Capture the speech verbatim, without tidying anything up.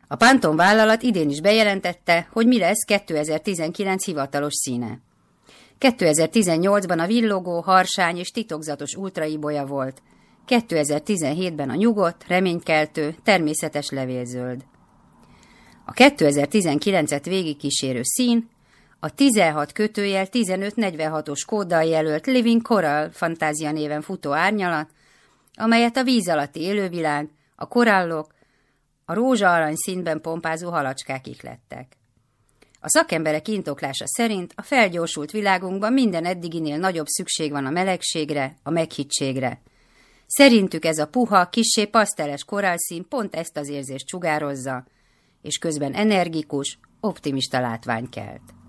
A Pantone vállalat idén is bejelentette, hogy mi lesz kétezer-tizenkilenc hivatalos színe. kétezer-tizennyolcban a villogó, harsány és titokzatos ultraibolya volt, kétezer-tizenhétben a nyugodt, reménykeltő, természetes levélzöld. A kétezer-tizenkilencet végigkísérő szín a tizenhat kötőjel tizenöt negyvenhatos kóddal jelölt Living Coral fantázia néven futó árnyalat, amelyet a víz alatti élővilág, a korallok, a rózsa-arany színben pompázó halacskák ihlettek. A szakemberek indoklása szerint a felgyorsult világunkban minden eddiginél nagyobb szükség van a melegségre, a meghittségre. Szerintük ez a puha, kissé paszteles korallszín pont ezt az érzést sugározza, és közben energikus, optimista látvány kelt.